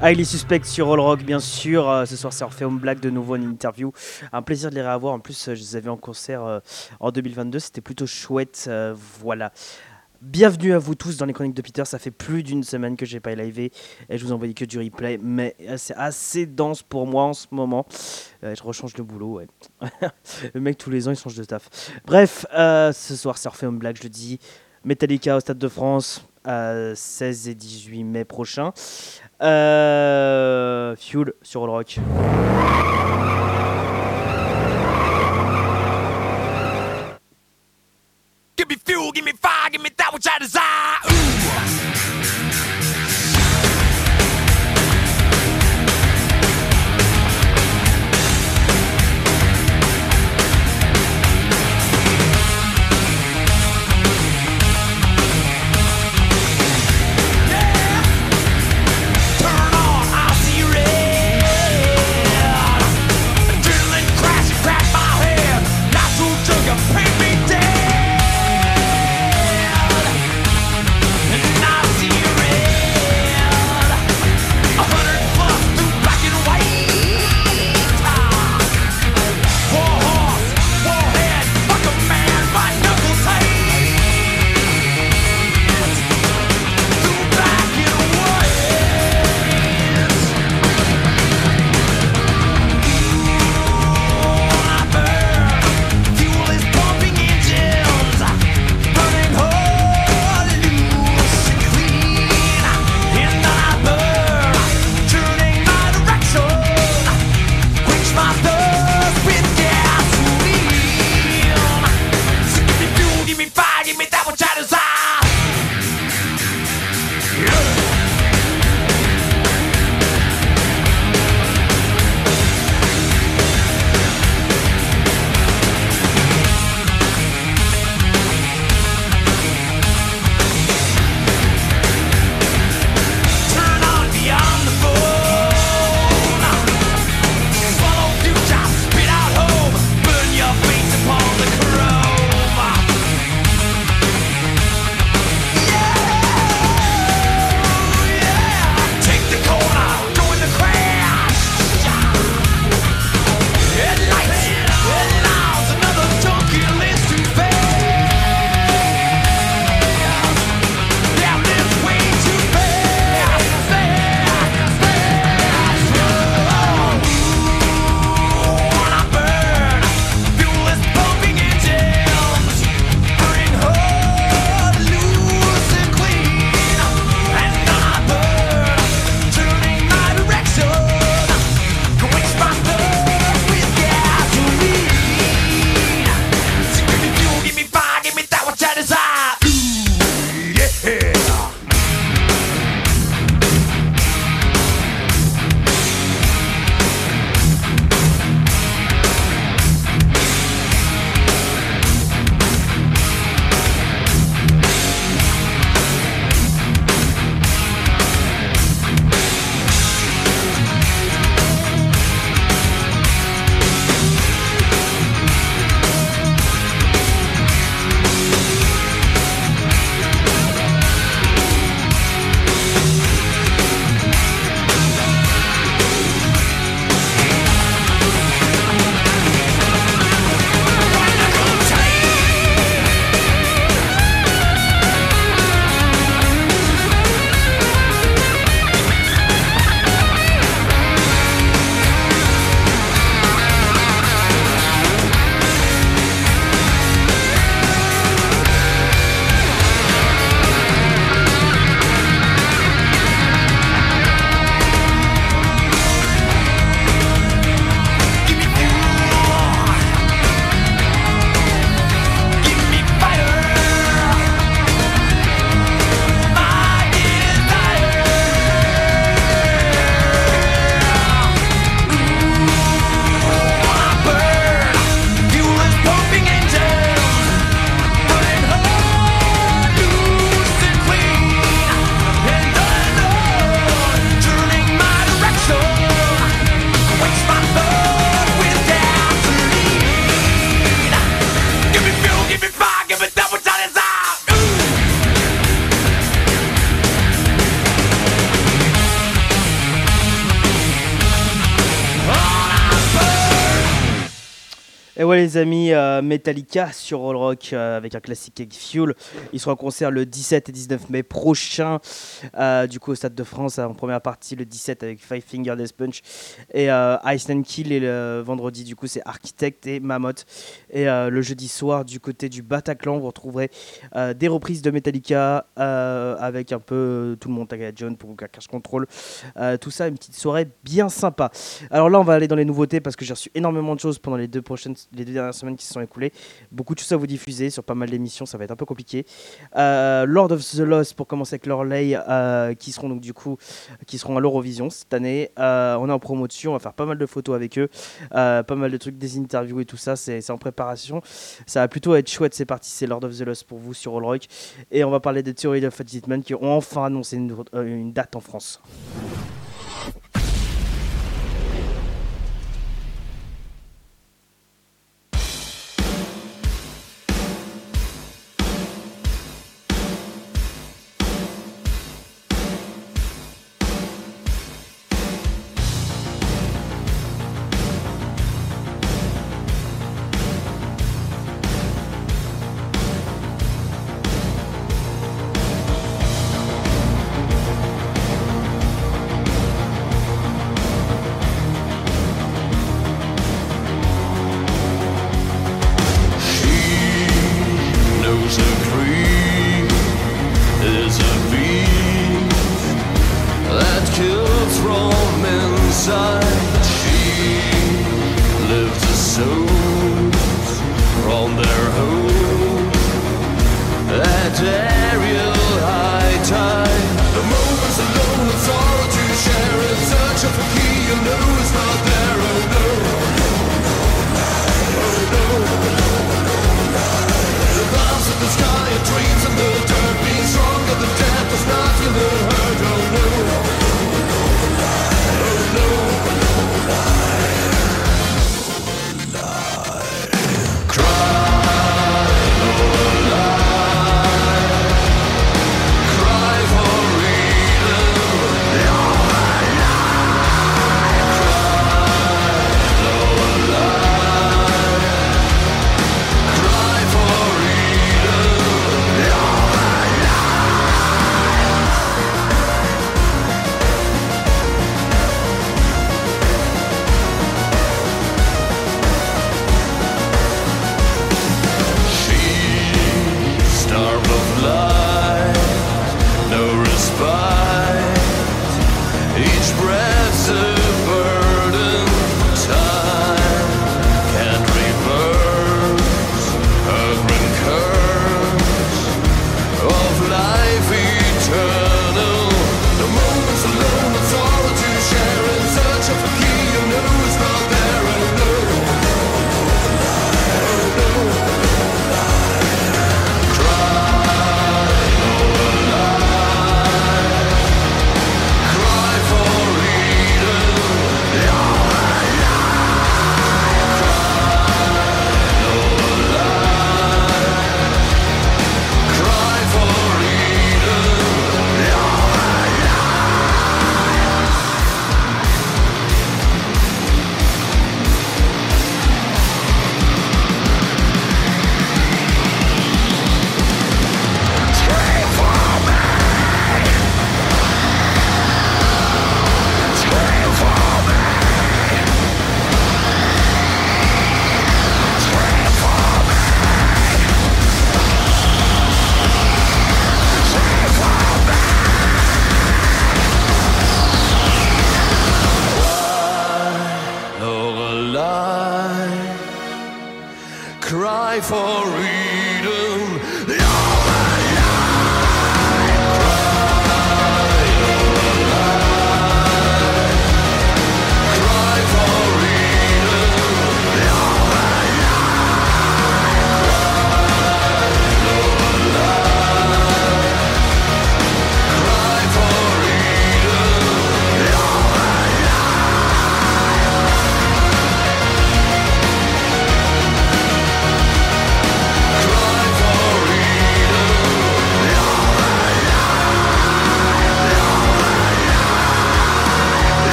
Highly Suspect sur All Rock, bien sûr. Ce soir, c'est Orpheum Black de nouveau en interview. Un plaisir de les réavoir. En plus, je les avais en concert en 2022. C'était plutôt chouette. Voilà. Bienvenue à vous tous dans les chroniques de Peter. Ça fait plus d'une semaine que j'ai pas livé et je vous envoyais que du replay. Mais c'est assez dense pour moi en ce moment. Je rechange de boulot. Ouais. Le mec, tous les ans, il change de taf. Bref, ce soir, c'est Orpheum Black, je le dis. Metallica au Stade de France, 16 et 18 mai prochain. Fuel sur All Rock. Give me fuel, give me fire, give me that which I desire. Ooh. Et ouais les amis, Metallica sur All Rock avec un classique avec Fuel. Ils seront en concert le 17 et 19 mai prochain, du coup au Stade de France en première partie le 17 avec Five Finger Death Punch et Iceland Kill, et le vendredi du coup c'est Architect et Mammoth. Et le jeudi soir du côté du Bataclan vous retrouverez des reprises de Metallica avec un peu tout le monde, Tagada John pour Cash Control, tout ça, une petite soirée bien sympa. Alors là on va aller dans les nouveautés parce que j'ai reçu énormément de choses pendant les deux dernières semaines qui se sont écoulées. Beaucoup de choses à vous diffuser sur pas mal d'émissions, ça va être un peu compliqué. Lord of the Lost pour commencer avec Loreley, qui seront donc du coup qui seront à l'Eurovision cette année. On est en promo dessus, on va faire pas mal de photos avec eux, pas mal de trucs, des interviews et tout ça, c'est en préparation. Ça va plutôt être chouette, c'est parti, c'est Lord of the Lost pour vous sur All Rock. Et on va parler des Theory of Hitman qui ont enfin annoncé une date en France.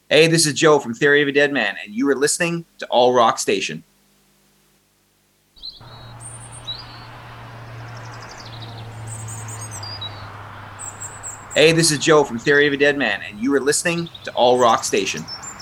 Hey, this is Joe from Theory of a Dead Man, and you are listening to All Rock Station. Hey, this is Joe from Theory of a Dead Man, and you are listening to All Rock Station.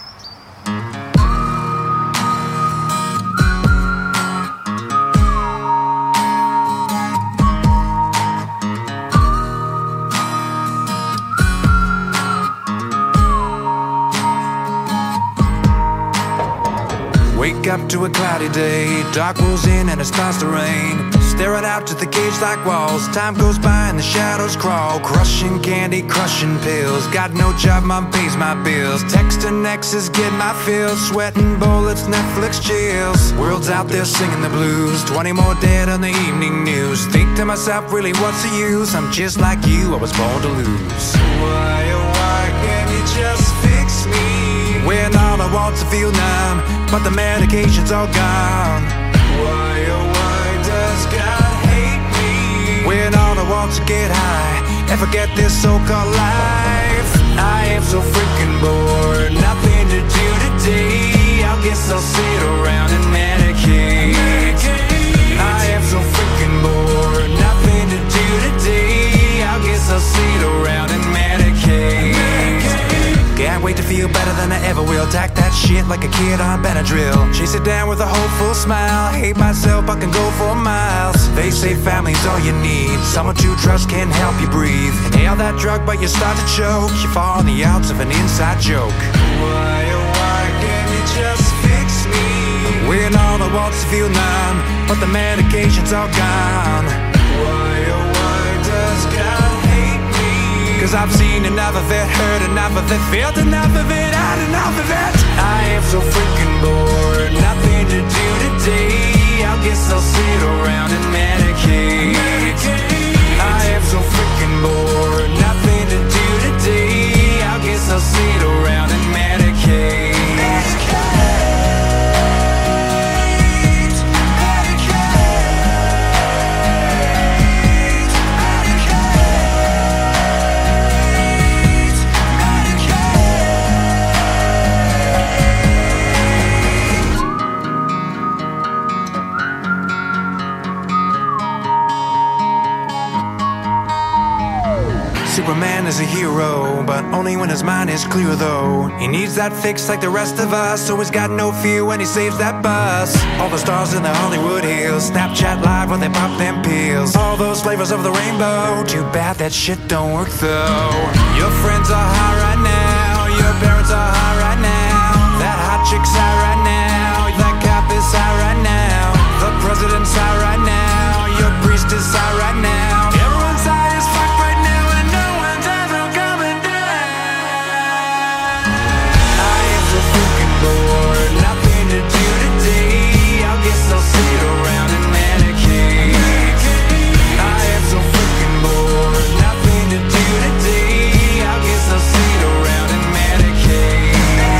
Wake up to a cloudy day, dark rolls in and it starts to rain. Staring out to the cage like walls, time goes by and the shadows crawl. Crushing candy, crushing pills, got no job, mom pays my bills. Texting exes, get my fills, sweating bullets, Netflix chills. World's out there singing the blues, 20 more dead on the evening news. Think to myself, really what's the use? I'm just like you, I was born to lose. Why, oh why can't you just fix me? When all I want's to feel numb, but the medication's all gone. Why, oh why does God hate me? When all I want's to get high and forget this so-called life. I am so freaking bored, nothing to do today. I guess I'll sit around and medicate. I am so freaking bored, nothing to do today. I guess I'll sit around and medicate. Can't wait to feel better than I ever will. Tack that shit like a kid on Benadryl. Chase it down with a hopeful smile. Hate myself, I can go for miles. They say family's all you need. Someone to trust can help you breathe. Inhale that drug but you start to choke. You fall on the outs of an inside joke. Why, oh why can't you just fix me? When all I want's to feel numb, but the medication's all gone. Why, oh why does God hate me? Cause I've seen enough of it, heard enough of it, felt enough of it, had enough of it. I am so freaking bored, nothing to do today. I guess I'll sit around and medicate. I am so freaking bored, nothing to do today. I guess I'll sit around and medicate. Superman is a hero, but only when his mind is clear though. He needs that fix like the rest of us, so he's got no fear when he saves that bus. All the stars in the Hollywood Hills, Snapchat live when they pop them pills. All those flavors of the rainbow, too bad that shit don't work though. Your friends are high right now, your parents are high right now. That hot chick's high right now, that cop is high right now. The president's high right now, your priest is high right now. Everyone's high as fuck right now. Nothing to do today. I guess I'll sit around and medicate. I am so freaking bored. Nothing to do today. I guess I'll sit around and medicate.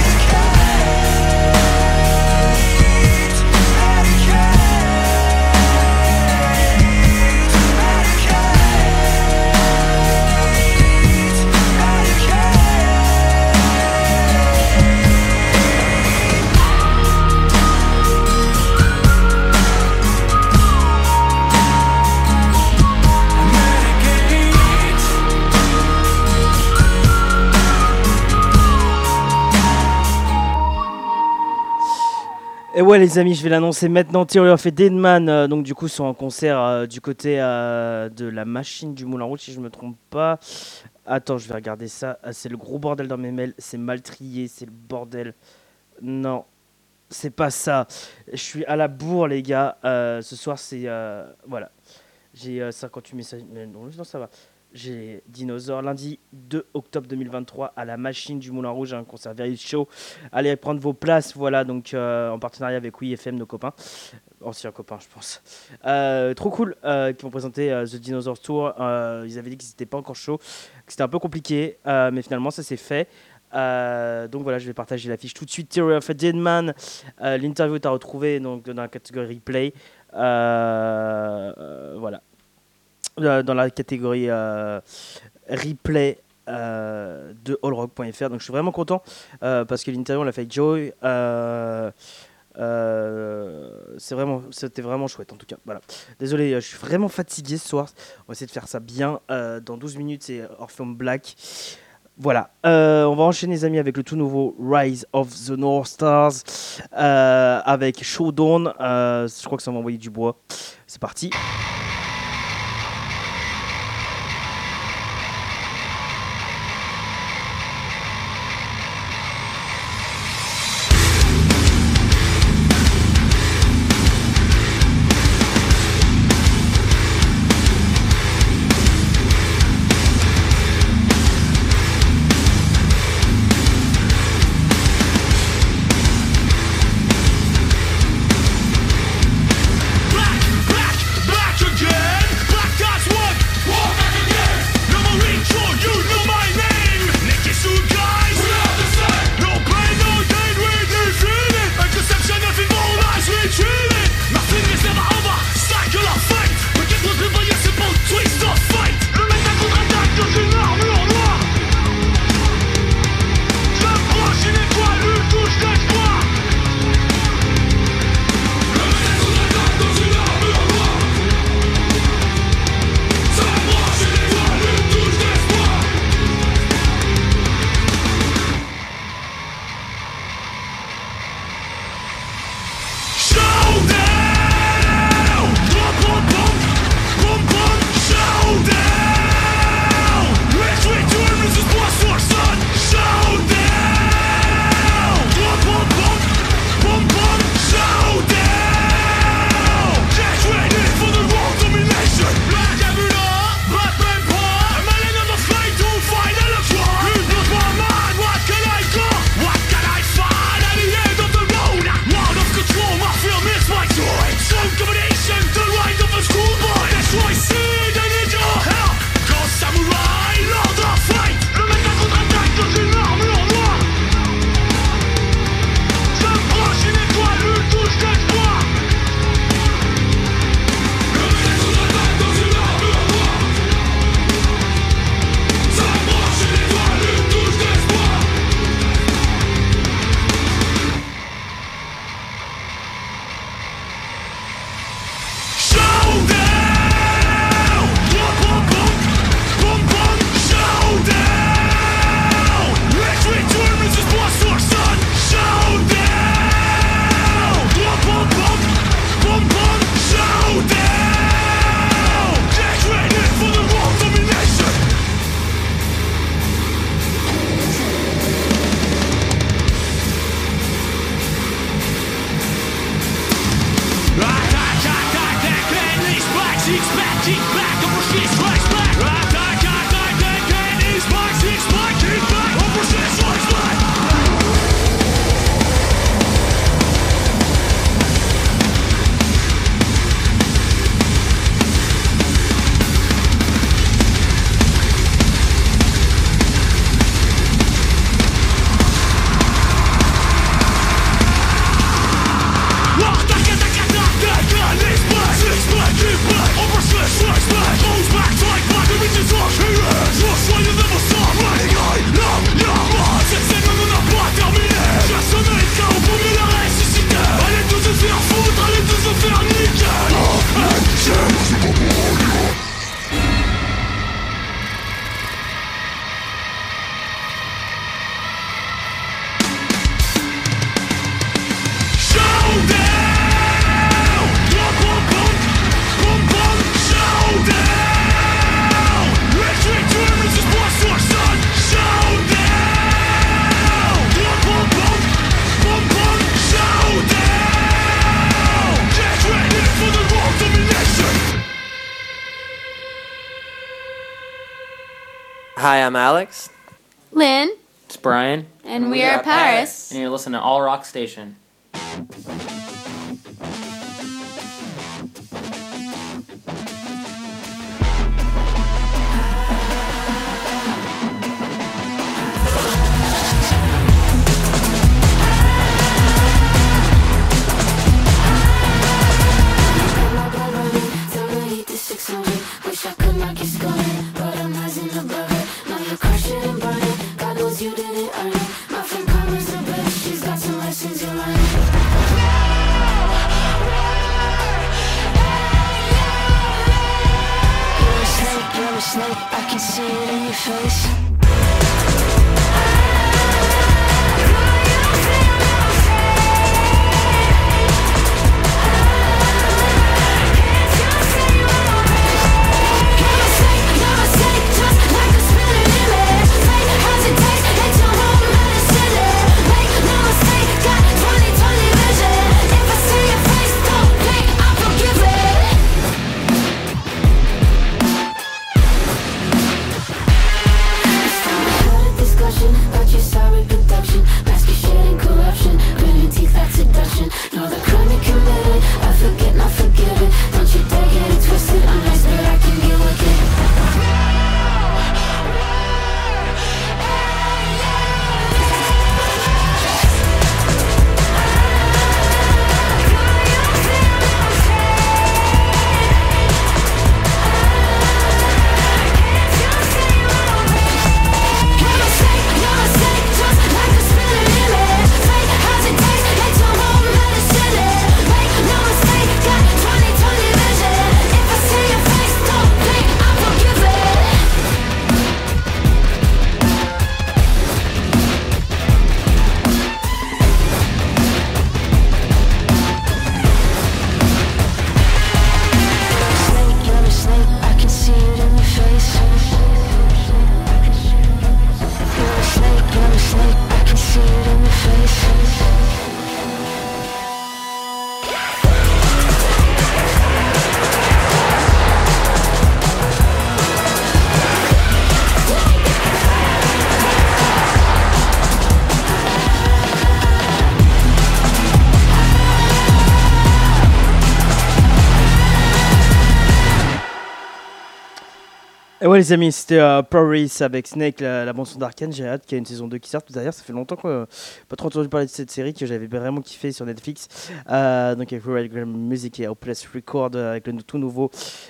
Et ouais les amis, je vais l'annoncer maintenant. Theory of a Dead Man, donc du coup sont en concert du côté de la machine du Moulin Rouge si je me trompe pas. Attends, je vais regarder ça. C'est le gros bordel dans mes mails, c'est mal trié, c'est le bordel. Non, c'est pas ça. Je suis à la bourre les gars. Ce soir c'est voilà. J'ai 58 messages, mais non ça va. J'ai Dinosaure lundi 2 octobre 2023 à la machine du Moulin Rouge, un concert very show. Allez prendre vos places, voilà, donc en partenariat avec WeFM, nos copains, anciens copains, je pense. Trop cool, qui vont présenter The Dinosaur Tour. Ils avaient dit qu'ils n'étaient pas encore chauds, que c'était un peu compliqué, mais finalement ça s'est fait. Donc voilà, je vais partager l'affiche tout de suite. Theory of a Dead Man, l'interview est à retrouver donc, dans la catégorie replay. Voilà. Dans la catégorie replay de allrock.fr. Donc je suis vraiment content parce que l'interview on l'a fait avec Joey. C'était vraiment chouette en tout cas. Voilà. Désolé, je suis vraiment fatigué ce soir. On va essayer de faire ça bien. Dans 12 minutes, c'est Orpheum Black. Voilà. On va enchaîner, les amis, avec le tout nouveau Rise of the North Stars avec Showdown. Je crois que ça va envoyer du bois. C'est parti. Hi, I'm Alex. Lynn. It's Brian. And we are Paris. And you're listening to All Rock Station. Wish I could knock your skull in, but I'm rising above it. Now you're crushing snake, I can see it in your face. No, the crime you committed, I forget, not forgive it. Don't you dare get it twisted, I'm nice, but I can get wicked. Et ouais les amis, c'était Paris avec Snake, la bande-son d'Arcane. J'ai hâte qu'il y ait une saison 2 qui sorte. D'ailleurs ça fait longtemps que pas trop entendu parler de cette série que j'avais vraiment kiffé sur Netflix. Donc avec Royal Grand Music et Hopeless Record avec le tout nouveau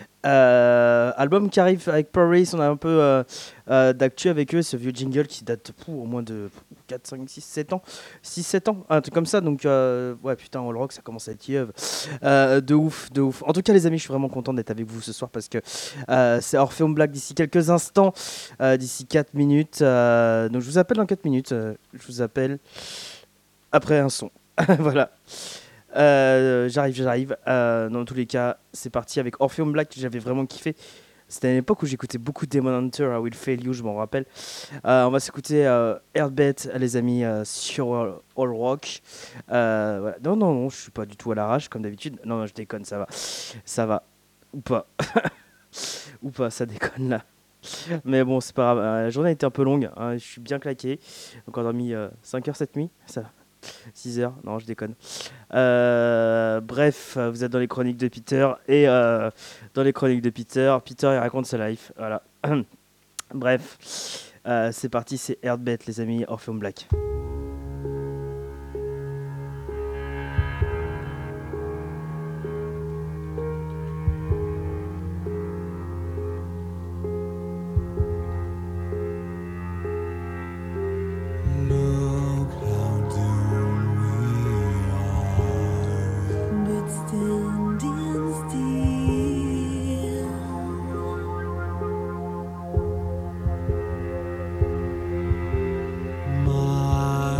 album qui arrive avec Paris. On a un peu d'actu avec eux, ce vieux jingle qui date au moins de 4, 5, 6, 7 ans. 6, 7 ans, un truc comme ça. Donc ouais putain, All Rock ça commence à être yeuve. De ouf, de ouf. En tout cas les amis, je suis vraiment content d'être avec vous ce soir parce que c'est Orpheum Black d'ici quelques instants, d'ici 4 minutes. Donc je vous appelle dans 4 minutes. Je vous appelle après un son. Voilà. J'arrive. Dans tous les cas, c'est parti avec Orpheum Black que j'avais vraiment kiffé. C'était à l'époque où j'écoutais beaucoup Demon Hunter, I Will Fail You, je m'en rappelle. On va s'écouter Heartbeat, les amis, sur All Rock. Voilà. Non, je suis pas du tout à l'arrache comme d'habitude. Non, je déconne, ça va. Ou pas. Ou pas, ça déconne là. Mais bon, c'est pas grave. La journée a été un peu longue. Hein, je suis bien claqué. Donc on a dormi 5 heures cette nuit. Ça 6 heures, non je déconne. Bref, vous êtes dans les chroniques de Peter. Et dans les chroniques de Peter il raconte sa life. Voilà. Bref, c'est parti, c'est Heartbeat les amis, Orpheum Black. My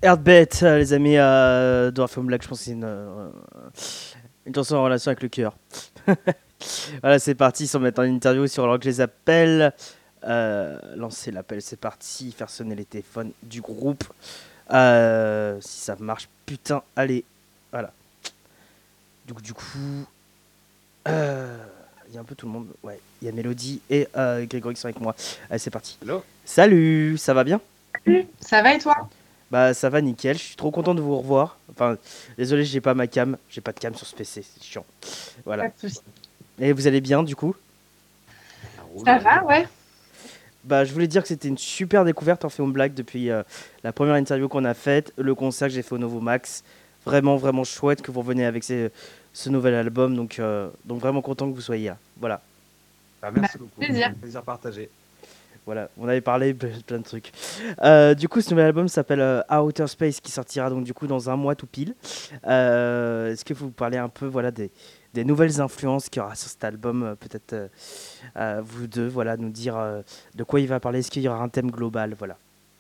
Heartbeat, les amis de Raphaël Black, je pense que c'est une chanson en relation avec le cœur. Voilà, c'est parti, sans mettre en interview sur l'heure que je les appelle. Lancer l'appel, c'est parti, faire sonner les téléphones du groupe. Si ça marche, putain, allez, voilà. Donc du coup, il y a un peu tout le monde. Ouais, il y a Mélodie et Grégory qui sont avec moi. Allez, c'est parti. Hello. Salut, ça va bien? Ça va et toi? Bah ça va nickel, je suis trop content de vous revoir. Enfin, désolé, j'ai pas ma cam, j'ai pas de cam sur ce PC, c'est chiant. Voilà. Pas de soucis. Et vous allez bien du coup? Ça va, ouais. Bah je voulais dire que c'était une super découverte Orpheum Black depuis la première interview qu'on a faite, le concert que j'ai fait au Novo Max. Vraiment vraiment chouette que vous reveniez avec ce nouvel album, donc vraiment content que vous soyez là. Voilà. Merci beaucoup. Plaisir. Plaisir partagé. Voilà, on avait parlé plein de trucs. Du coup, ce nouvel album s'appelle Outer Space, qui sortira donc du coup dans un mois tout pile. Est-ce que vous parlez un peu voilà des nouvelles influences qu'il y aura sur cet album, peut-être vous deux, voilà, nous dire de quoi il va parler. Est-ce qu'il y aura un thème global, voilà.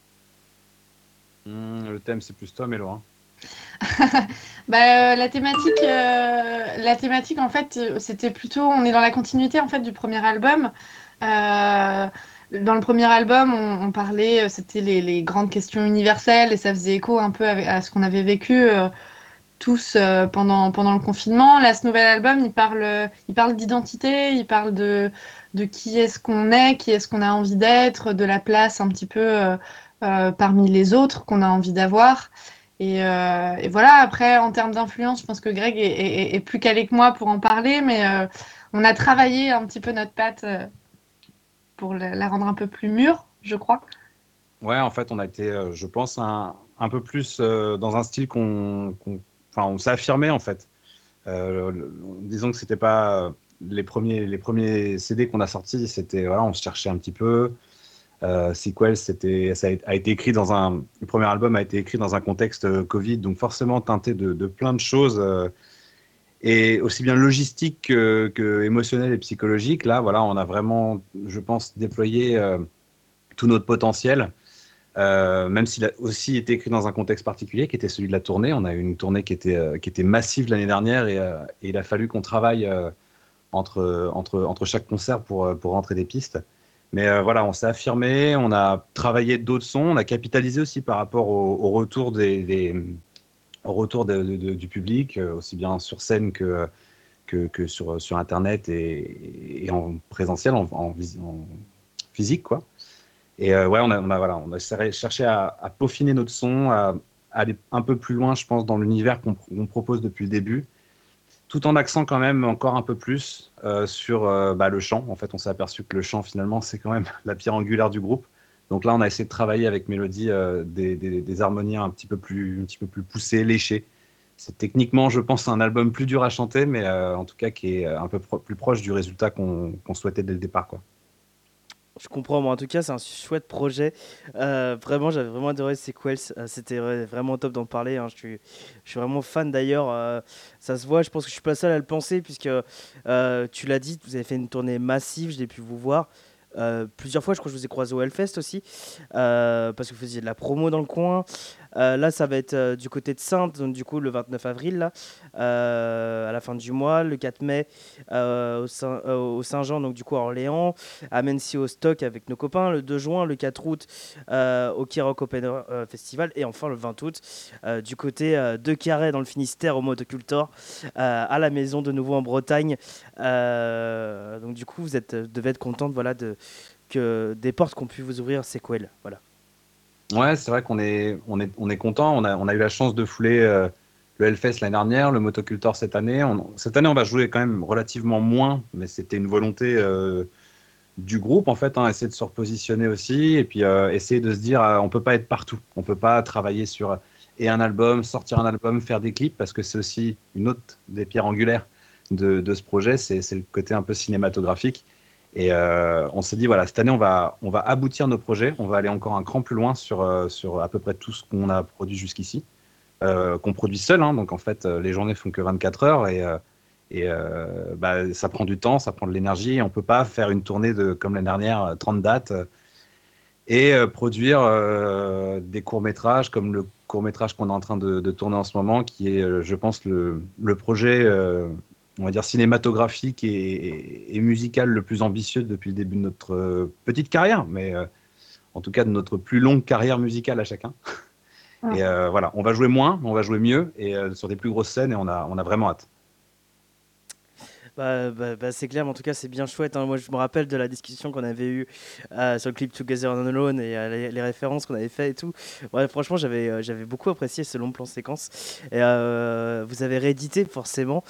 Le thème, c'est plus toi, Mélo. Hein. La thématique, en fait, c'était plutôt, on est dans la continuité en fait du premier album. Dans le premier album, on parlait, c'était les grandes questions universelles et ça faisait écho un peu à ce qu'on avait vécu tous pendant le confinement. Là, ce nouvel album, il parle d'identité, il parle de qui est-ce qu'on est, qui est-ce qu'on a envie d'être, de la place un petit peu parmi les autres qu'on a envie d'avoir. Et voilà, après, en termes d'influence, je pense que Greg est plus calé que moi pour en parler, mais on a travaillé un petit peu notre patte pour la rendre un peu plus mûre, je crois. Ouais, en fait, on a été, je pense, un peu plus dans un style on s'est affirmé, en fait. Disons que c'était pas les premiers CD qu'on a sortis, c'était, voilà, on se cherchait un petit peu. Sequel, a été écrit le premier album a été écrit dans un contexte Covid, donc forcément teinté de plein de choses, et aussi bien logistique que émotionnel et psychologique. Là, voilà, on a vraiment, je pense, déployé tout notre potentiel, même s'il a aussi été écrit dans un contexte particulier, qui était celui de la tournée. On a eu une tournée qui était massive l'année dernière, et il a fallu qu'on travaille entre chaque concert pour rentrer des pistes. Mais voilà, on s'est affirmé, on a travaillé d'autres sons, on a capitalisé aussi par rapport au retour du public, aussi bien sur scène que sur Internet et en présentiel, en physique, quoi. Et ouais, on a cherché à peaufiner notre son, à aller un peu plus loin, je pense, dans l'univers qu'on propose depuis le début, tout en accent quand même encore un peu plus sur le chant. En fait, on s'est aperçu que le chant, finalement, c'est quand même la pierre angulaire du groupe. Donc là, on a essayé de travailler avec Mélodie des harmonies un petit peu plus poussées, léchées. C'est techniquement, je pense, un album plus dur à chanter, mais en tout cas qui est un peu plus proche du résultat qu'on souhaitait dès le départ, quoi. Je comprends, moi en tout cas c'est un chouette projet. Vraiment, j'avais vraiment adoré Sequels. C'était vraiment top d'en parler, hein. Je suis vraiment fan d'ailleurs. Ça se voit, je pense que je suis pas seul à le penser, puisque tu l'as dit, vous avez fait une tournée massive, je l'ai pu vous voir. Plusieurs fois, je crois que je vous ai croisé au Hellfest aussi, parce que vous faisiez de la promo dans le coin. Là, ça va être du côté de Saintes, donc du coup le 29 avril, là, à la fin du mois, le 4 mai au Saint-Jean, donc du coup à Orléans, à Mency au Stock avec nos copains, le 2 juin, le 4 août au Kirok Open Festival, et enfin le 20 août du côté de Carhaix dans le Finistère au Motocultor, à la maison de nouveau en Bretagne. Donc du coup, vous devez être contente, voilà, que des portes qu'ont pu vous ouvrir Sequel, voilà. Ouais, c'est vrai qu'on est content. On a eu la chance de fouler le Hellfest l'année dernière, le Motocultor cette année. Cette année, on va jouer quand même relativement moins, mais c'était une volonté du groupe, en fait, hein, essayer de se repositionner aussi, et puis essayer de se dire, on peut pas être partout. On peut pas travailler sur un album, sortir un album, faire des clips, parce que c'est aussi une autre des pierres angulaires de ce projet, c'est le côté un peu cinématographique. Et on s'est dit, voilà, cette année, on va aboutir nos projets, on va aller encore un cran plus loin sur à peu près tout ce qu'on a produit jusqu'ici, qu'on produit seul, hein. Donc en fait, les journées font que 24 heures, et ça prend du temps, ça prend de l'énergie. On peut pas faire une tournée comme l'année dernière, 30 dates, et produire des courts-métrages comme le court-métrage qu'on est en train de tourner en ce moment, qui est, je pense, le projet, on va dire, cinématographique et musical le plus ambitieux depuis le début de notre petite carrière, mais en tout cas de notre plus longue carrière musicale à chacun. Et voilà, on va jouer moins, mais on va jouer mieux, et sur des plus grosses scènes, et on a vraiment hâte. C'est clair, mais en tout cas c'est bien chouette, hein. Moi je me rappelle de la discussion qu'on avait eue sur le clip Together and Alone et les références qu'on avait fait et tout. Ouais, franchement j'avais beaucoup apprécié ce long plan séquence. Et vous avez réédité forcément.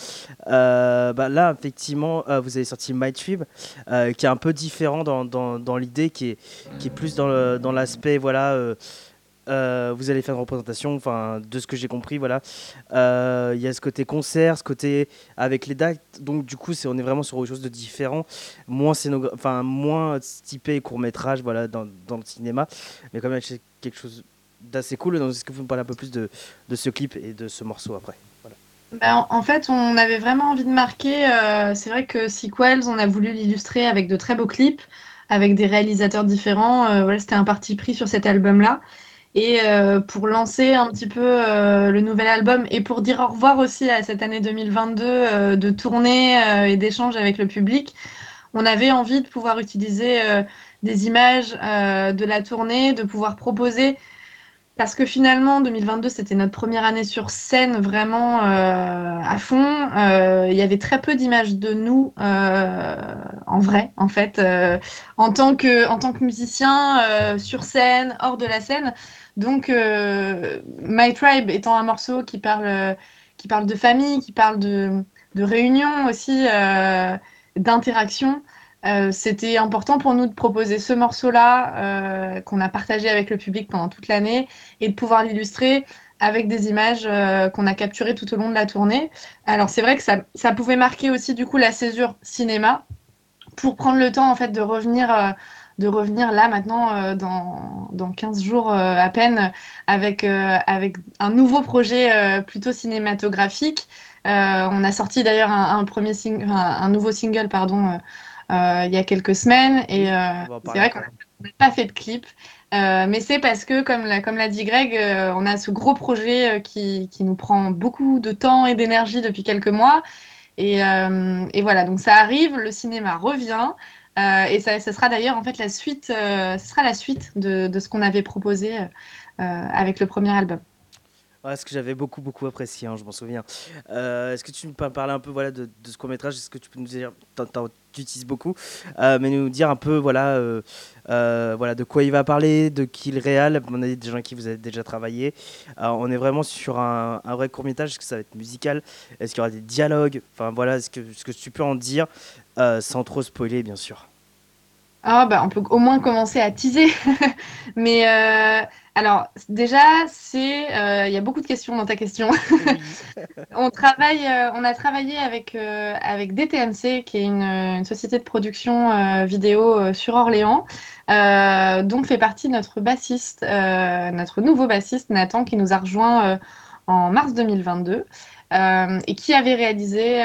Là effectivement vous avez sorti My Trip qui est un peu différent dans l'idée, qui est plus dans l'aspect voilà. Vous allez faire une représentation, enfin de ce que j'ai compris, voilà. Il y a ce côté concert, ce côté avec les dates, donc du coup on est vraiment sur quelque chose de différent, moins moins typé court métrage, voilà, dans le cinéma, mais quand même c'est quelque chose d'assez cool. Donc est-ce que vous me parlez un peu plus de ce clip et de ce morceau après, voilà. En fait, on avait vraiment envie de marquer. C'est vrai que Sequels, on a voulu l'illustrer avec de très beaux clips, avec des réalisateurs différents. Voilà, c'était un parti pris sur cet album-là. Et pour lancer un petit peu le nouvel album et pour dire au revoir aussi à cette année 2022 de tournée et d'échanges avec le public, on avait envie de pouvoir utiliser des images de la tournée, de pouvoir proposer, parce que finalement 2022 c'était notre première année sur scène vraiment à fond. Il y avait très peu d'images de nous en vrai, en fait, en tant que musicien sur scène, hors de la scène. Donc, My Tribe étant un morceau qui parle de famille, qui parle de réunion aussi, d'interaction, c'était important pour nous de proposer ce morceau-là qu'on a partagé avec le public pendant toute l'année et de pouvoir l'illustrer avec des images qu'on a capturées tout au long de la tournée. Alors, c'est vrai que ça pouvait marquer aussi du coup la césure cinéma pour prendre le temps en fait de revenir là maintenant dans 15 jours à peine avec un nouveau projet plutôt cinématographique. On a sorti d'ailleurs un nouveau single pardon, il y a quelques semaines et c'est vrai qu'on n'a pas fait de clip. Mais c'est parce que, comme l'a dit Greg, on a ce gros projet qui nous prend beaucoup de temps et d'énergie depuis quelques mois. Et voilà, donc ça arrive, le cinéma revient. Et ça sera d'ailleurs en fait la suite, ce sera la suite de ce qu'on avait proposé avec le premier album. Ouais, ce que j'avais beaucoup apprécié, hein, je m'en souviens. Est-ce que tu peux parler un peu voilà, de ce court-métrage? Est-ce que tu peux nous dire, tu utilises beaucoup, mais nous dire un peu voilà, voilà, de quoi il va parler, de qui le réal, on a des gens avec qui vous avez déjà travaillé. On est vraiment sur un vrai court-métrage. Est-ce que ça va être musical? Est-ce qu'il y aura des dialogues? Enfin voilà, ce que tu peux en dire sans trop spoiler, bien sûr. Ah on peut au moins commencer à teaser. Mais alors déjà, il y a beaucoup de questions dans ta question. On a travaillé avec DTMC, qui est une société de production vidéo sur Orléans, dont fait partie notre bassiste, notre nouveau bassiste Nathan, qui nous a rejoint en mars 2022 et qui avait réalisé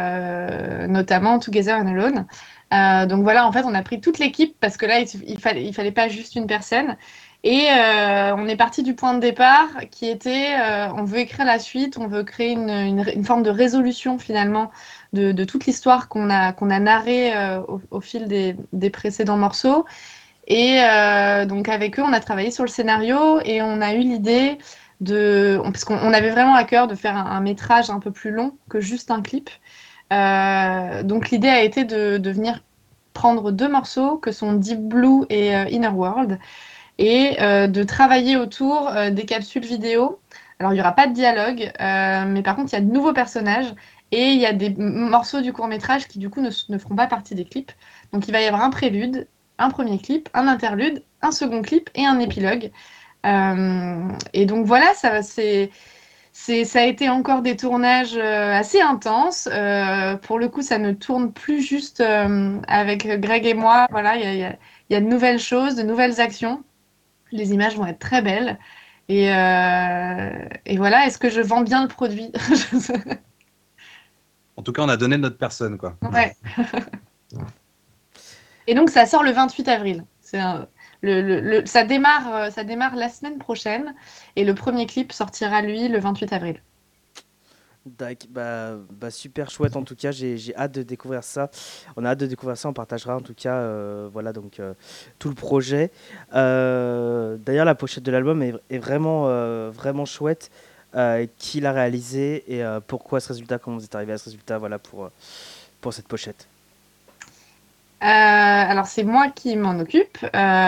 notamment Together and Alone. Donc voilà, en fait, on a pris toute l'équipe parce que là, il fallait pas juste une personne. Et on est parti du point de départ qui était, on veut écrire la suite, on veut créer une forme de résolution finalement de toute l'histoire qu'on a narrée au fil des précédents morceaux. Et donc avec eux, on a travaillé sur le scénario et on a eu l'idée parce qu'on avait vraiment à cœur de faire un métrage un peu plus long que juste un clip. Donc l'idée a été de venir prendre 2 morceaux que sont Deep Blue et Inner World et de travailler autour des capsules vidéo. Alors il n'y aura pas de dialogue, mais par contre il y a de nouveaux personnages et il y a des morceaux du court-métrage qui du coup ne feront pas partie des clips. Donc il va y avoir un prélude, un premier clip, un interlude, un second clip et un épilogue. Et donc voilà, ça a été encore des tournages assez intenses. Pour le coup, ça ne tourne plus juste avec Greg et moi. Voilà, il y a de nouvelles choses, de nouvelles actions. Les images vont être très belles. Et voilà, est-ce que je vends bien le produit? En tout cas, on a donné notre personne, quoi. Ouais. Et donc, ça sort le 28 avril. Le ça démarre la semaine prochaine et le premier clip sortira, lui, le 28 avril. Super chouette en tout cas, j'ai hâte de découvrir ça. On a hâte de découvrir ça, on partagera en tout cas voilà donc tout le projet. D'ailleurs la pochette de l'album est vraiment vraiment chouette. Qui l'a réalisé et pourquoi ce résultat, comment vous êtes arrivé à ce résultat, voilà pour cette pochette. Alors c'est moi qui m'en occupe.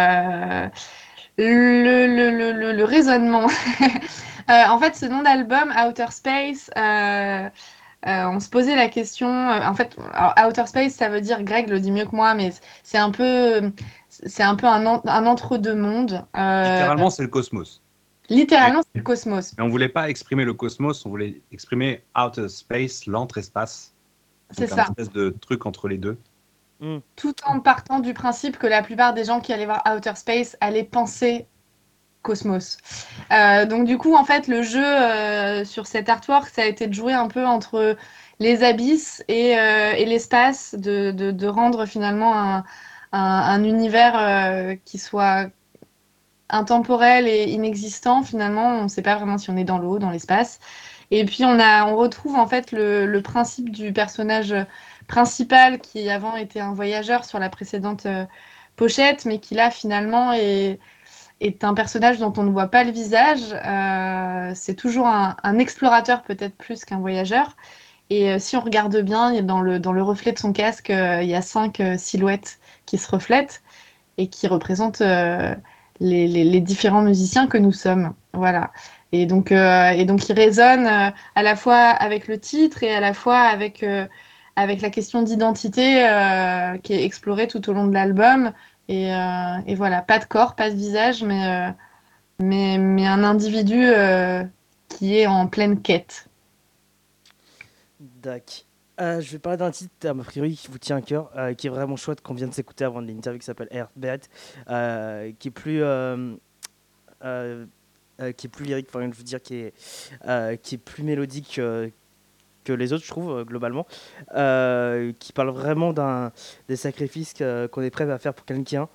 Le raisonnement. En fait, ce nom d'album, Outer Space, on se posait la question. En fait, alors, Outer Space, ça veut dire, Greg le dit mieux que moi, mais c'est un peu un entre-deux mondes. Littéralement, c'est le cosmos. Littéralement, c'est le cosmos. Mais on voulait pas exprimer le cosmos, on voulait exprimer outer space, l'entre-espace. C'est ça. Ça. Une espèce de truc entre les deux. Tout en partant du principe que la plupart des gens qui allaient voir Outer Space allaient penser Cosmos. Donc du coup, en fait, le jeu sur cet artwork, ça a été de jouer un peu entre les abysses et l'espace, de rendre finalement un univers qui soit intemporel et inexistant. Finalement, on ne sait pas vraiment si on est dans l'eau, dans l'espace. Et puis on retrouve en fait le principe du personnage principal qui avant était un voyageur sur la précédente pochette, mais qui là finalement est un personnage dont on ne voit pas le visage. C'est toujours un explorateur peut-être plus qu'un voyageur. Et si on regarde bien, dans le reflet de son casque, il y a 5 silhouettes qui se reflètent et qui représentent les différents musiciens que nous sommes. Voilà. Et donc il résonne à la fois avec le titre et à la fois avec la question d'identité qui est explorée tout au long de l'album. Et voilà, pas de corps, pas de visage, mais un individu qui est en pleine quête. D'accord. Je vais parler d'un titre, a priori, qui vous tient à cœur, qui est vraiment chouette, qu'on vient de s'écouter avant de l'interview, qui s'appelle Heartbeat, qui est plus lyrique, enfin, je veux dire, qui est plus mélodique que les autres, je trouve, globalement, qui parle vraiment des sacrifices qu'on est prêt à faire pour quelqu'un.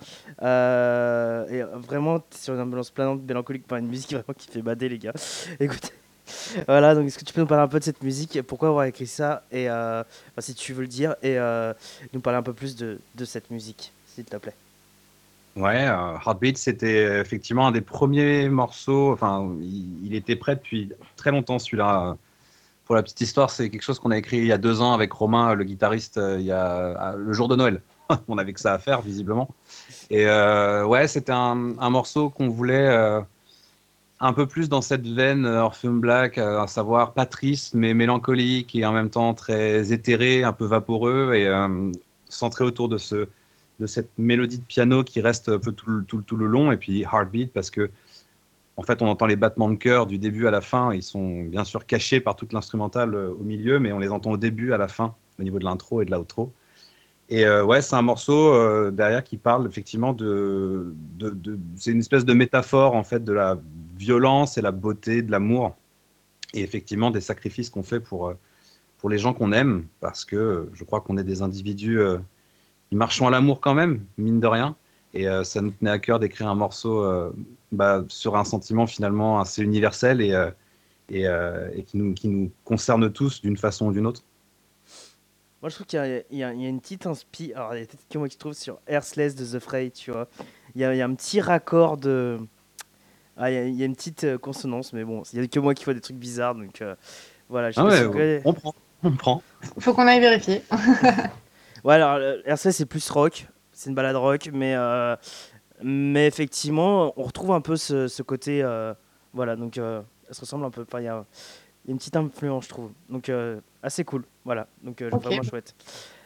Et vraiment, sur une ambiance planante, mélancolique, une musique vraiment qui fait bader, les gars. Écoutez. Voilà, donc est-ce que tu peux nous parler un peu de cette musique, pourquoi avoir écrit ça, et si tu veux le dire, et nous parler un peu plus de cette musique, s'il te plaît. Ouais, Heartbeat, c'était effectivement un des premiers morceaux, enfin, il était prêt depuis très longtemps celui-là. Pour la petite histoire, c'est quelque chose qu'on a écrit il y a 2 ans avec Romain, le guitariste, le jour de Noël. On avait que ça à faire, visiblement. Et ouais, c'était un morceau qu'on voulait un peu plus dans cette veine Orpheum Black, à savoir pas triste, mais mélancolique et en même temps très éthéré, un peu vaporeux et centré autour de cette mélodie de piano qui reste un peu tout le long. Et puis Heartbeat, parce que en fait, on entend les battements de cœur du début à la fin. Ils sont bien sûr cachés par toute l'instrumentale au milieu, mais on les entend au début, à la fin, au niveau de l'intro et de l'outro. Et ouais, c'est un morceau derrière qui parle effectivement c'est une espèce de métaphore en fait de la violence et la beauté de l'amour et effectivement des sacrifices qu'on fait pour les gens qu'on aime, parce que je crois qu'on est des individus qui marchons à l'amour quand même, mine de rien. Et ça nous tenait à cœur d'écrire un morceau sur un sentiment finalement assez universel et qui nous concerne tous d'une façon ou d'une autre. Moi, je trouve qu'il y a une petite inspi. Alors, il y a peut-être que moi qui trouve sur Airsless de The Fray, tu vois. Il y a un petit raccord de. Il y a une petite consonance, mais bon, il y a que moi qui vois des trucs bizarres, donc voilà. On prend. Faut qu'on aille vérifier. Ouais, alors Airsless c'est plus rock, c'est une balade rock, mais effectivement, on retrouve un peu ce côté. Voilà, donc elle se ressemble un peu. Enfin, il y a une petite influence, je trouve. Donc assez cool. Voilà, donc vraiment chouette.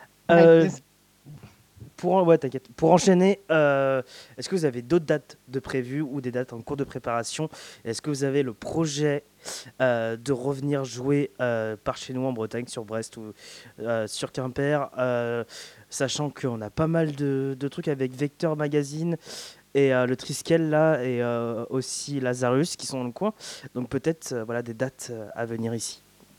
T'inquiète. Pour enchaîner, est-ce que vous avez d'autres dates de prévues ou des dates en cours de préparation? Est-ce que vous avez le projet de revenir jouer par chez nous en Bretagne, sur Brest ou sur Quimper, sachant qu'on a pas mal de trucs avec Vector Magazine et le Triskel là, et aussi Lazarus qui sont dans le coin. Donc peut-être voilà, des dates à venir ici.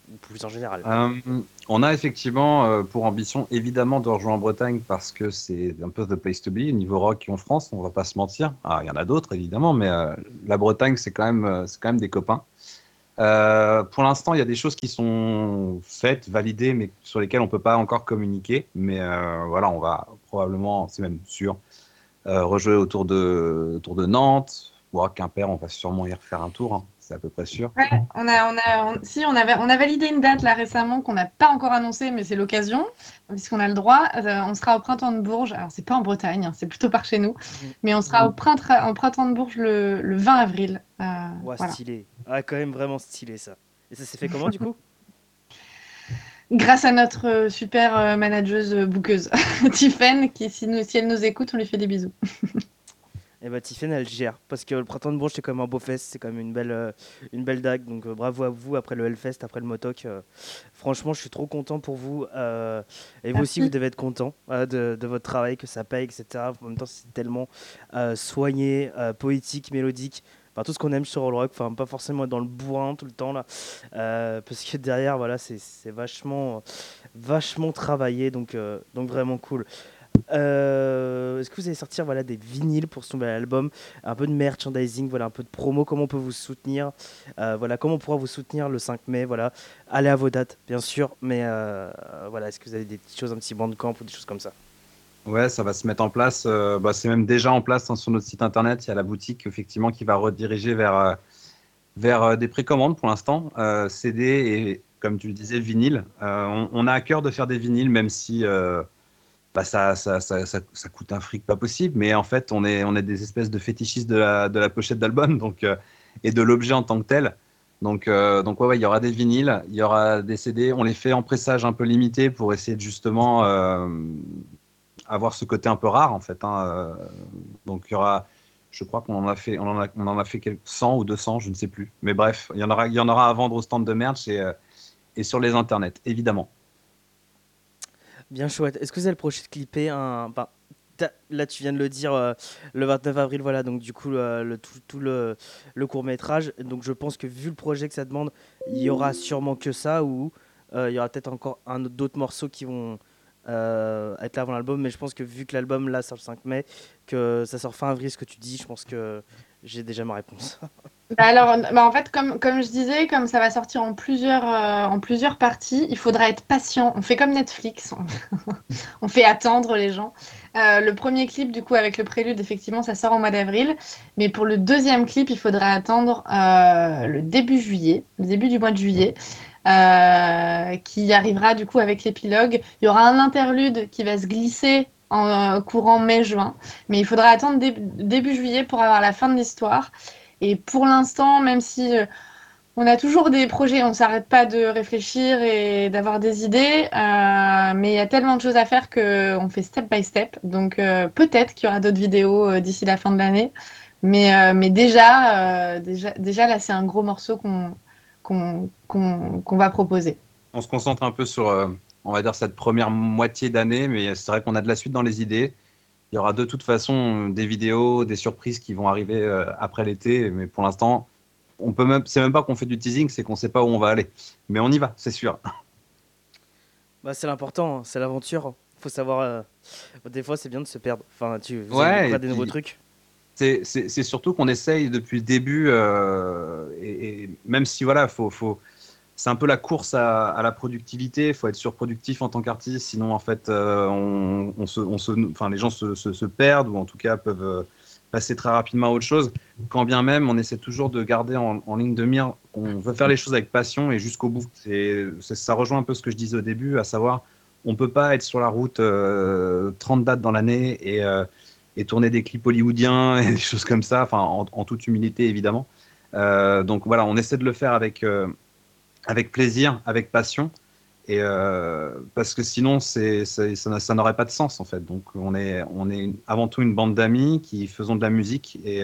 ou plus en général? On a effectivement pour ambition évidemment de rejoindre en Bretagne parce que c'est un peu the place to be au niveau rock en France, on va pas se mentir. Ah, il y en a d'autres évidemment, mais la Bretagne c'est quand même des copains. Pour l'instant, il y a des choses qui sont faites, validées, mais sur lesquelles on peut pas encore communiquer. Mais voilà, on va probablement, c'est même sûr, rejouer autour de Nantes, ou à Quimper, on va sûrement y refaire un tour, hein, c'est à peu près sûr. Ouais, on a validé une date là récemment qu'on n'a pas encore annoncée, mais c'est l'occasion, puisqu'on a le droit. On sera au printemps de Bourges. Alors, c'est pas en Bretagne, hein, c'est plutôt par chez nous, mais on sera au printemps de Bourges le 20 avril. Ouais, Voilà. stylé. Ah, quand même vraiment stylé ça. Et ça s'est fait comment du coup? Grâce à notre super manageuse bookeuse, Tiffen, qui, si elle nous écoute, on lui fait des bisous. Et bah Tiffen elle gère parce que le printemps de Bourges c'est quand même un beau fest, c'est quand même une belle dague, donc bravo à vous après le Hellfest, après le Motoc. Franchement je suis trop content pour vous et vous aussi Merci. vous devez être content de votre travail, que ça paye, etc. En même temps c'est tellement soigné, poétique, mélodique. Enfin, tout ce qu'on aime sur All Rock, enfin pas forcément être dans le bourrin tout le temps là, parce que derrière voilà c'est vachement travaillé, donc vraiment cool. Est-ce que vous allez sortir voilà, des vinyles pour ce nouvel album, un peu de merchandising, voilà, un peu de promo, comment on peut vous soutenir, voilà, comment on pourra vous soutenir le 5 mai, voilà, allez à vos dates bien sûr, mais voilà, est-ce que vous avez des petites choses, un petit bandcamp ou des choses comme ça? Ouais, ça va se mettre en place. C'est même déjà en place hein, sur notre site internet. Il y a la boutique effectivement qui va rediriger vers des précommandes pour l'instant, CD et comme tu le disais, vinyle. On a à cœur de faire des vinyles, même si ça coûte un fric pas possible. Mais en fait, on est des espèces de fétichistes de la pochette d'album et de l'objet en tant que tel. Donc ouais, il y aura des vinyles, il y aura des CD. On les fait en pressage un peu limité pour essayer de justement avoir ce côté un peu rare en fait. Hein. Donc il y aura, je crois qu'on en a fait, on en a fait quelques 100 ou 200, je ne sais plus. Mais bref, il y en aura à vendre au stand de merch et sur les internets, évidemment. Bien chouette. Est-ce que vous avez le projet de clipper un... Enfin, là, tu viens de le dire, le 29 avril, voilà, donc du coup, tout le court-métrage. Donc je pense que vu le projet que ça demande, il y aura sûrement que ça, ou il y aura peut-être encore d'autres morceaux qui vont être là avant l'album, mais je pense que vu que l'album, là, sort le 5 mai, que ça sort fin avril, ce que tu dis, je pense que j'ai déjà ma réponse. En fait, comme je disais, comme ça va sortir en plusieurs parties, il faudra être patient. On fait comme Netflix, on fait attendre les gens. Le premier clip, du coup, avec le prélude, effectivement, ça sort en mois d'avril. Mais pour le deuxième clip, il faudra attendre le début juillet, le début du mois de juillet, qui arrivera du coup avec l'épilogue. Il y aura un interlude qui va se glisser en courant mai-juin. Mais il faudra attendre début juillet pour avoir la fin de l'histoire. Et pour l'instant, même si on a toujours des projets, on ne s'arrête pas de réfléchir et d'avoir des idées, mais il y a tellement de choses à faire qu'on fait step by step. Donc peut-être qu'il y aura d'autres vidéos d'ici la fin de l'année. Mais déjà, là, c'est un gros morceau qu'on va proposer. On se concentre un peu sur, on va dire, cette première moitié d'année, mais c'est vrai qu'on a de la suite dans les idées. Il y aura de toute façon des vidéos, des surprises qui vont arriver après l'été, mais pour l'instant, c'est même pas qu'on fait du teasing, c'est qu'on sait pas où on va aller. Mais on y va, c'est sûr. Bah, c'est l'important, hein, c'est l'aventure. Faut savoir, des fois c'est bien de se perdre. Enfin, vous allez Ouais, découvrir et des nouveaux puis trucs. c'est surtout qu'on essaye depuis le début, et même si voilà, c'est un peu la course à la productivité. Il faut être surproductif en tant qu'artiste, sinon en fait, enfin, les gens se perdent ou en tout cas peuvent passer très rapidement à autre chose. Quand bien même, on essaie toujours de garder en ligne de mire qu'on veut faire les choses avec passion et jusqu'au bout. Ça rejoint un peu ce que je disais au début, à savoir, on peut pas être sur la route 30 dates dans l'année et tourner des clips hollywoodiens et des choses comme ça, enfin en toute humilité évidemment. Donc voilà, on essaie de le faire avec plaisir, avec passion, et parce que sinon ça n'aurait pas de sens en fait. Donc on est avant tout une bande d'amis qui faisons de la musique et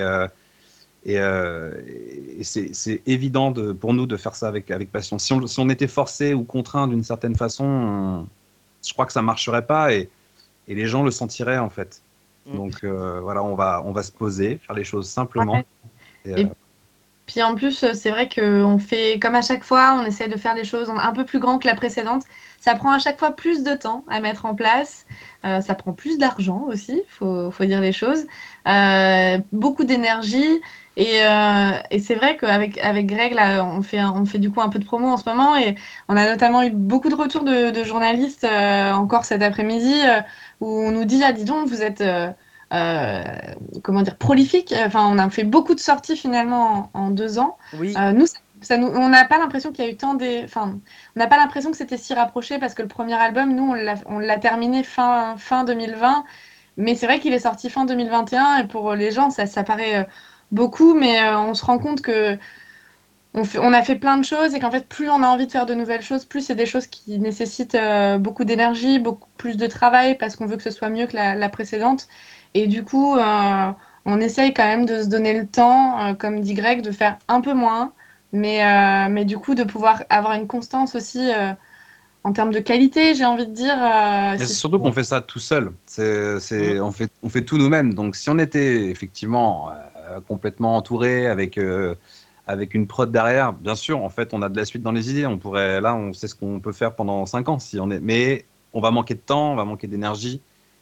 c'est évident pour nous de faire ça avec passion. Si on était forcé ou contraint d'une certaine façon, je crois que ça marcherait pas et les gens le sentiraient en fait. Donc voilà, on va se poser, faire les choses simplement. Ouais. Puis en plus, c'est vrai qu'on fait, comme à chaque fois, on essaie de faire des choses un peu plus grands que la précédente. Ça prend à chaque fois plus de temps à mettre en place. Ça prend plus d'argent aussi, faut dire les choses. Beaucoup d'énergie. Et c'est vrai qu'avec Greg, là, on fait du coup un peu de promo en ce moment. Et on a notamment eu beaucoup de retours de journalistes encore cet après-midi où on nous dit, ah, dis donc, vous êtes... euh, comment dire, prolifique. Enfin, on a fait beaucoup de sorties finalement en 2 ans. Oui, Nous, on n'a pas l'impression qu'il y a eu tant des. Enfin, on n'a pas l'impression que c'était si rapproché parce que le premier album, nous, on l'a terminé fin 2020. Mais c'est vrai qu'il est sorti fin 2021 et pour les gens, ça paraît beaucoup, mais on se rend compte que on a fait plein de choses et qu'en fait, plus on a envie de faire de nouvelles choses, plus c'est des choses qui nécessitent beaucoup d'énergie, beaucoup plus de travail parce qu'on veut que ce soit mieux que la précédente. Et du coup, on essaye quand même de se donner le temps, comme dit Greg, de faire un peu moins, mais du coup, de pouvoir avoir une constance aussi en termes de qualité, j'ai envie de dire. Mais c'est C'est surtout qu'on fait ça tout seul. On fait tout nous-mêmes. Donc, si on était effectivement complètement entouré avec une prod derrière, bien sûr, en fait, on a de la suite dans les idées. Là, on sait ce qu'on peut faire pendant 5 ans. Mais on va manquer de temps, on va manquer d'énergie.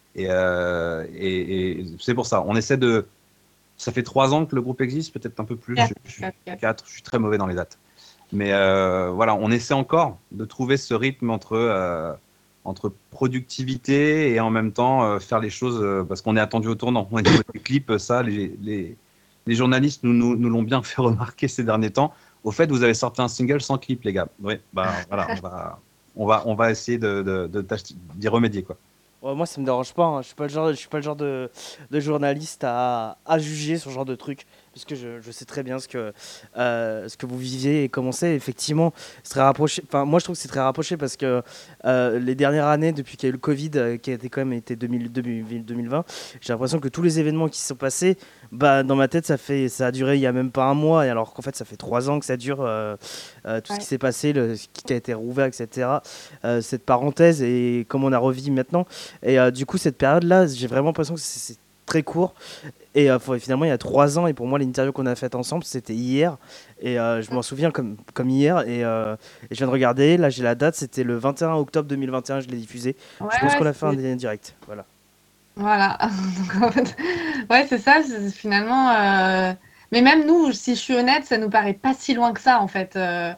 Et c'est pour ça. Ça fait 3 ans que le groupe existe, peut-être un peu plus. Quatre. Je suis très mauvais dans les dates. Mais voilà, on essaie encore de trouver ce rythme entre productivité et en même temps faire les choses parce qu'on est attendu au tournant. Au niveau des clips, ça, les journalistes nous l'ont bien fait remarquer ces derniers temps. Au fait, vous avez sorti un single sans clip, les gars. Oui, bah voilà, on va essayer d'y remédier, quoi. ouais, moi ça me dérange pas, hein. Je suis pas le genre de journaliste à juger ce genre de truc. Parce que je sais très bien ce que vous viviez et comment c'est. Effectivement, c'est très rapproché. Enfin, moi je trouve que c'est très rapproché parce que les dernières années, depuis qu'il y a eu le Covid, qui a été quand même été 2020, j'ai l'impression que tous les événements qui se sont passés, bah, dans ma tête, ça a duré il y a même pas un mois, et alors qu'en fait, ça fait 3 ans que ça dure, tout ce qui s'est passé, ce qui a été rouvert, etc. Cette parenthèse et comme on a revu maintenant. Et du coup, cette période-là, j'ai vraiment l'impression que c'est très court. Et finalement, il y a 3 ans, et pour moi, l'interview qu'on a faite ensemble, c'était hier. Et je m'en souviens comme hier. Et je viens de regarder, là j'ai la date, c'était le 21 octobre 2021, je l'ai diffusé. Ouais, Je pense ouais, qu'on a fait un direct. Voilà. voilà. Donc, en fait, ouais, c'est ça, finalement. Mais même nous, si je suis honnête, ça nous paraît pas si loin que ça, en fait.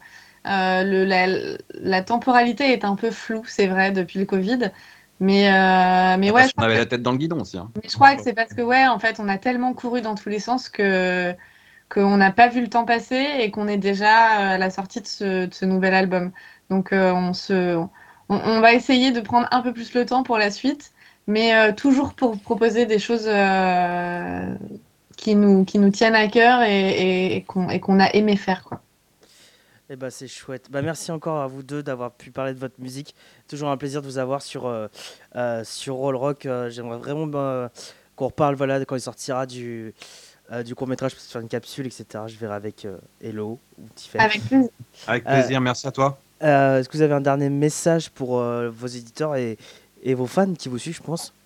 La temporalité est un peu floue, c'est vrai, depuis le Covid. Mais ouais, Parce qu'on avait la tête dans le guidon aussi, hein. je crois que c'est parce que, ouais, en fait, on a tellement couru dans tous les sens qu'on n'a pas vu le temps passer et qu'on est déjà à la sortie de ce nouvel album. Donc, on va essayer de prendre un peu plus le temps pour la suite, mais toujours pour proposer des choses qui nous tiennent à cœur et qu'on a aimé faire, quoi. Et bah c'est chouette. Bah merci encore à vous deux d'avoir pu parler de votre musique. Toujours un plaisir de vous avoir sur Roll Rock. J'aimerais vraiment qu'on reparle voilà, quand il sortira du court-métrage pour se faire une capsule, etc. Je verrai avec Hello ou Tiffany. Avec plaisir. Avec plaisir, merci à toi. Est-ce que vous avez un dernier message pour vos éditeurs et vos fans qui vous suivent, je pense?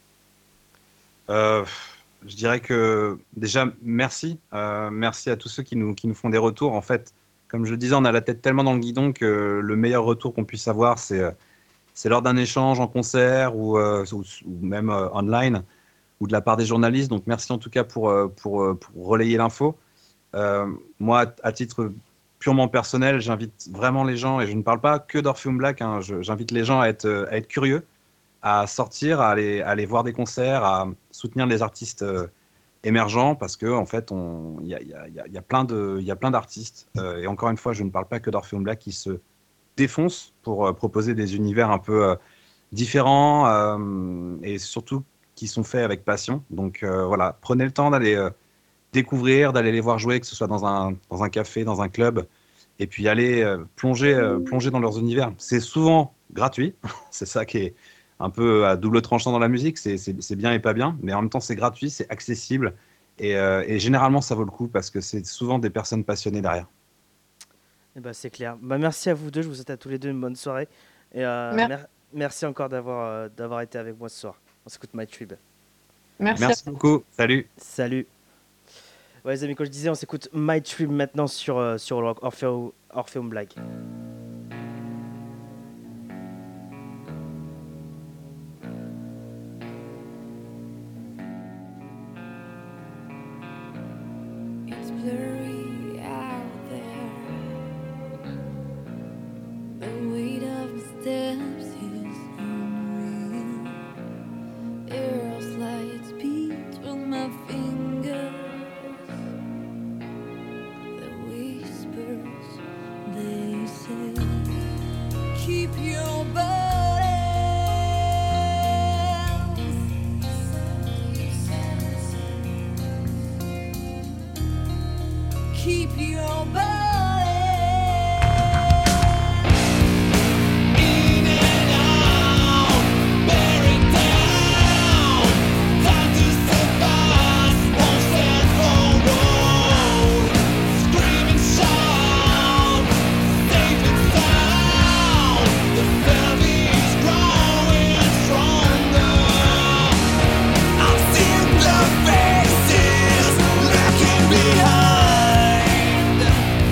Je dirais que déjà, merci. Merci à tous ceux qui nous font des retours. En fait, comme je le disais, on a la tête tellement dans le guidon que le meilleur retour qu'on puisse avoir, c'est lors d'un échange en concert ou même online ou de la part des journalistes. Donc, merci en tout cas pour relayer l'info. Moi, à titre purement personnel, j'invite vraiment les gens, et je ne parle pas que d'Orpheum Black, hein, j'invite les gens à être curieux, à sortir, à aller voir des concerts, à soutenir les artistes émergents, parce que en fait, il y a plein d'artistes. Et encore une fois, je ne parle pas que d'Orpheum Black qui se défoncent pour proposer des univers un peu différents et surtout qui sont faits avec passion. Donc voilà, prenez le temps d'aller découvrir, d'aller les voir jouer, que ce soit dans un café, dans un club, et puis aller plonger dans leurs univers. C'est souvent gratuit, c'est ça qui est un peu à double tranchant dans la musique, c'est bien et pas bien, mais en même temps c'est gratuit, c'est accessible, et généralement ça vaut le coup parce que c'est souvent des personnes passionnées derrière. Et bah, c'est clair. Bah, merci à vous deux, je vous souhaite à tous les deux une bonne soirée. Et merci encore d'avoir été avec moi ce soir. On s'écoute My Trib. Merci. Merci beaucoup, salut. Salut. Ouais, les amis, quand je disais, on s'écoute My Trip maintenant sur Orpheum Black. It's blurry out there. The weight of the steps is unreal. Arrow slides beats with my fingers. The whispers, they say, keep your balance. Keep your balance. In and out, bear it down. Time to survive, won't stand for road. Scream and shout, safe and sound. The family's growing stronger. I've seen blood faces lurking behind.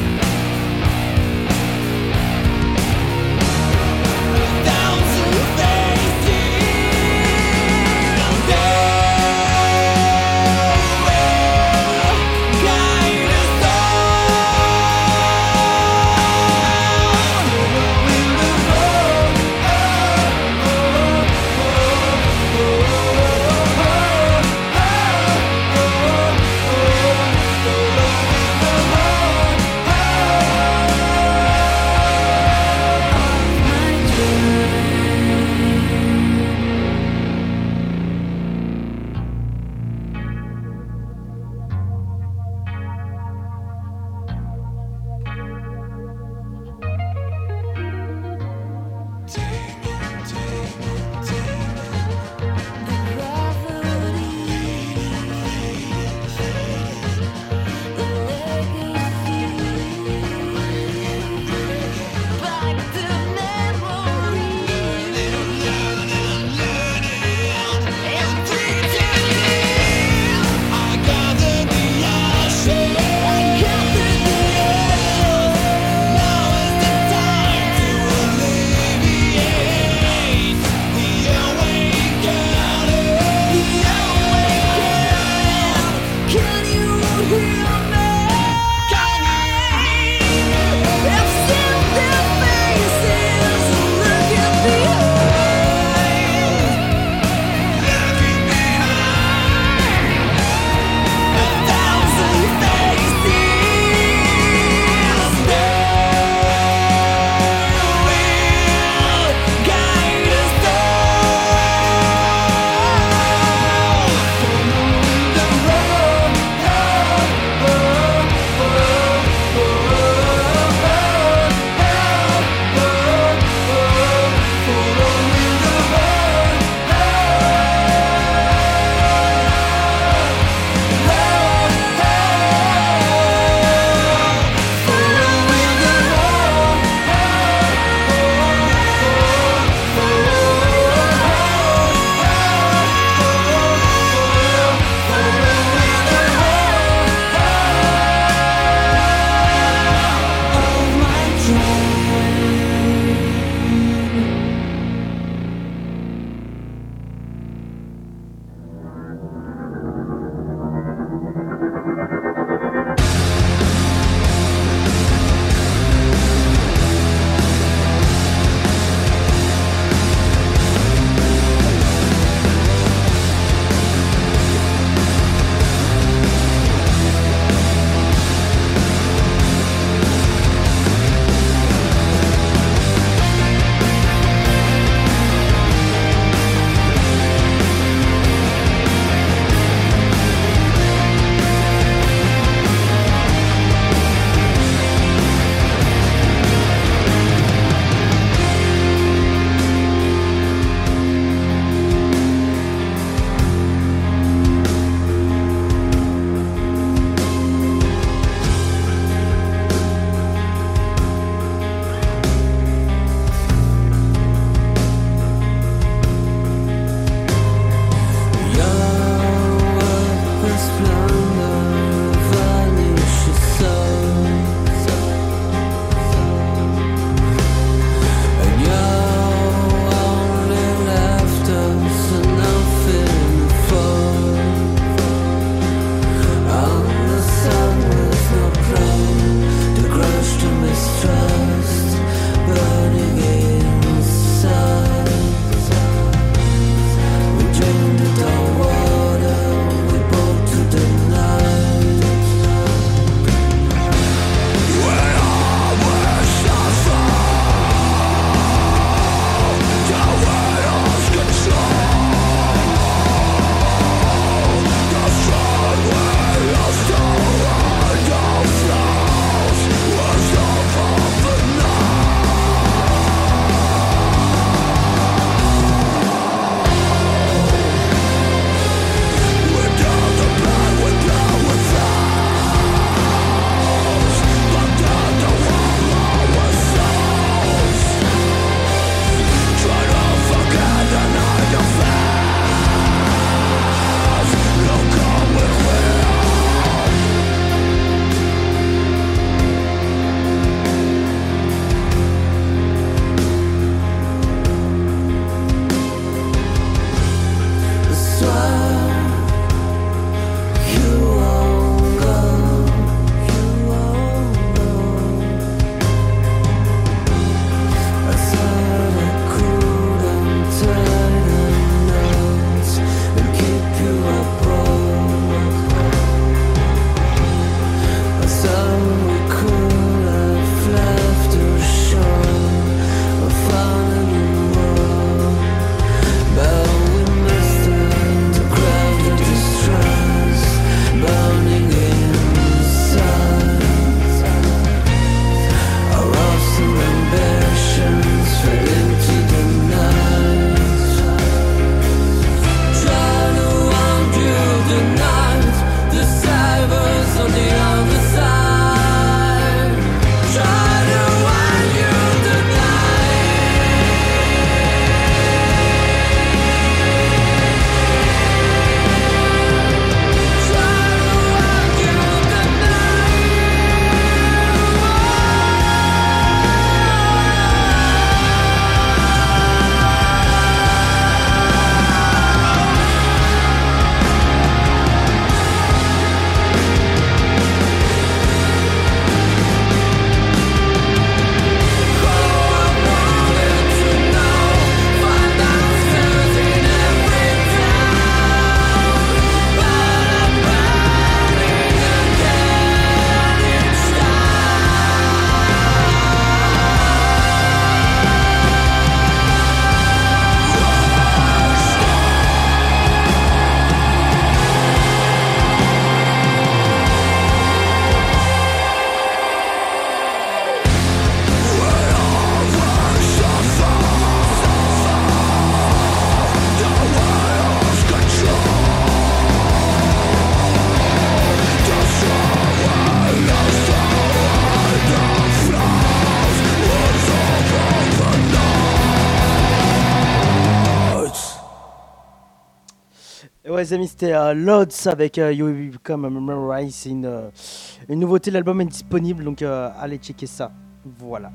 Ouais, les amis, c'était Lods avec You Will Become a Memory. C'est une nouveauté, l'album est disponible, donc allez checker ça. Voilà.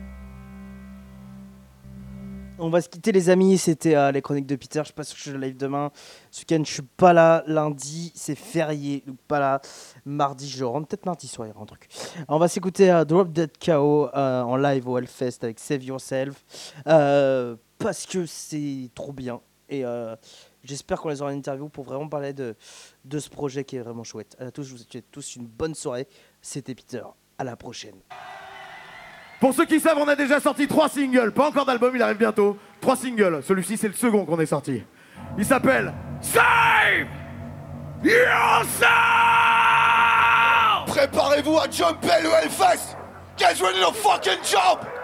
On va se quitter, les amis. C'était les chroniques de Peter. Je sais pas si je suis live demain. Ce week-end, je suis pas là. Lundi, c'est férié, donc pas là. Mardi, je rentre. Peut-être mardi soir, il y aura un truc. Alors, on va s'écouter Drop Dead KO en live au Hellfest avec Save Yourself. Parce que c'est trop bien. Et j'espère qu'on les aura en interview pour vraiment parler de ce projet qui est vraiment chouette. À tous, je vous souhaite tous une bonne soirée. C'était Peter. À la prochaine. Pour ceux qui savent, on a déjà sorti 3 singles. Pas encore d'album, il arrive bientôt. 3 singles. Celui-ci, c'est le second qu'on est sorti. Il s'appelle Save Yourself. Préparez-vous à jumper le Hellfest. Get ready to fucking jump.